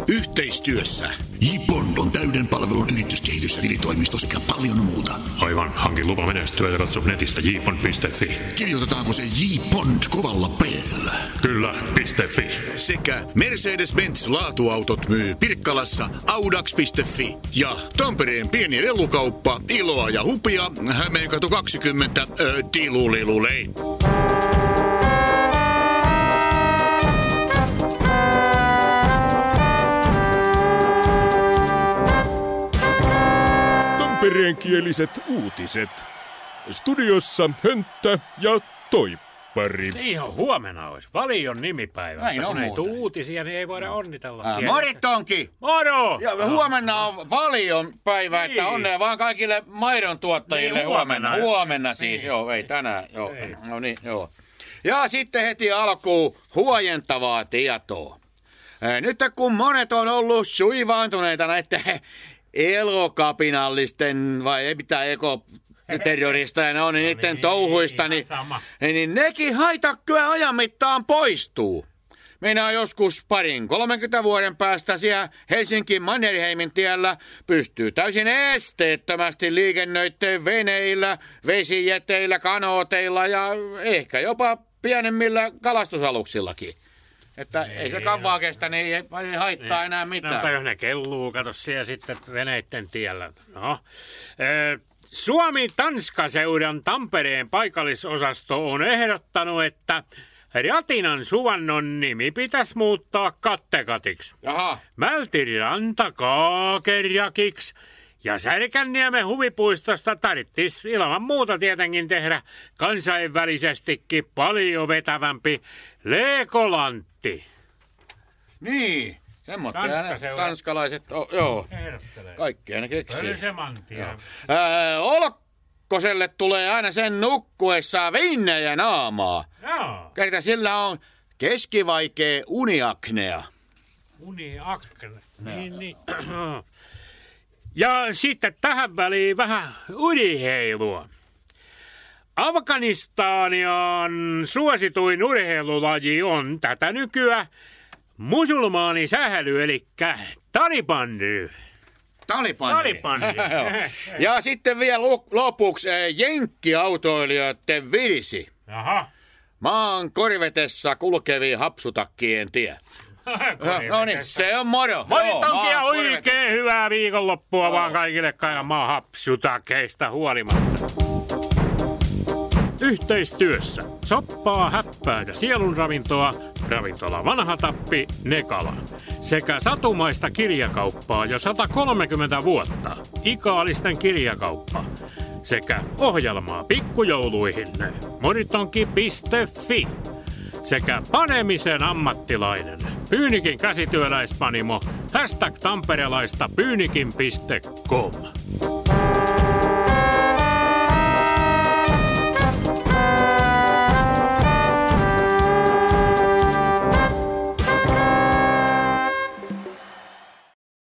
Yhteistyössä J-Bond on täyden palvelun yrityskehitys- ja tilitoimisto sekä paljon muuta. Aivan, hankin lupa menestyä ja katso netistä jbond.fi. Kirjoitetaanko se J-Bond kovalla P:llä? Kyllä, .fi. Sekä Mercedes-Benz laatuautot myy Pirkkalassa audax.fi. Ja Tampereen pieni rellukauppa Iloa ja Hupia Hämeenkatu 20 Tilulilulei. Tampereenkieliset uutiset. Studiossa Hönttä ja Toippari. Niin on, huomenna olisi Valion nimipäivä. Näin on kun ei muuten. tule uutisia, niin ei voida onnitella. Morittonki! Moro! Ja huomenna on Valion päivä, että Niin. onnea vaan kaikille maidon tuottajille Niin, huomenna. Huomenna siis, Niin. joo, ei tänään, joo. Ei. No niin, joo. Ja sitten heti alkuun huojentavaa tietoa. Nyt kun monet on ollut suivaantuneita näiden elokapinallisten, vai ei mitään ekoterroristeja, ne on, niin niiden touhuista, niin nekin haitakkyä ajan mittaan poistuu. Meinaa joskus 30 vuoden päästä siellä Helsinkin Mannerheimin tiellä pystyy täysin esteettömästi liikennöitteen veneillä, vesijäteillä, kanooteilla ja ehkä jopa pienemmillä kalastusaluksillakin. Että ei se kavaa kestä, niin ei haittaa enää mitään. No, tai jos ne kelluu, kato siellä sitten veneitten tiellä. No. Suomi-Tanska-seuran Tampereen paikallisosasto on ehdottanut, että Ratinan suvannon nimi pitäisi muuttaa Kattekatiksi, Jaha. Mältiranta Kaakerjakiksi ja Särkänniemen huvipuistosta tarvitsisi ilman muuta tietenkin tehdä kansainvälisestikin paljon vetävämpi Legolantti. Niin, semmoinen Tanska-seura. tanskalaiset, joo, Ehdottelee. kaikkea ne keksii. Pölsemantia. Olkkoselle tulee aina sen nukkuessa vinnejä naamaa. Joo. Kerta sillä on keskivaikea uniaknea. Uniakne. Niin. Ja sitten tähän väliin vähän urheilua. Afganistanian suosituin urheilulaji on tätä nykyään musulmaanisähly, eli talibanry. Talipani. Joo. Ja sitten vielä lopuksi jenkkiautoilijoiden virsi. Jaha. Maan korvetessa kulkevi hapsutakkien tie. No niin, se on moro. Moritonkin ja Maan korvetessa. oikein hyvää viikonloppua vaan kaikille kaiken maan hapsutakeista huolimatta. Yhteistyössä soppaa, häppää ja sielunravintoa, ravintola Vanha Tappi, Nekala. Sekä satumaista kirjakauppaa jo 130 vuotta, Ikaalisten kirjakauppa. Sekä ohjelmaa pikkujouluihin, moritonki.fi. Sekä panemisen ammattilainen, Pyynikin käsityöläispanimo, #tamperelaista pyynikin.com.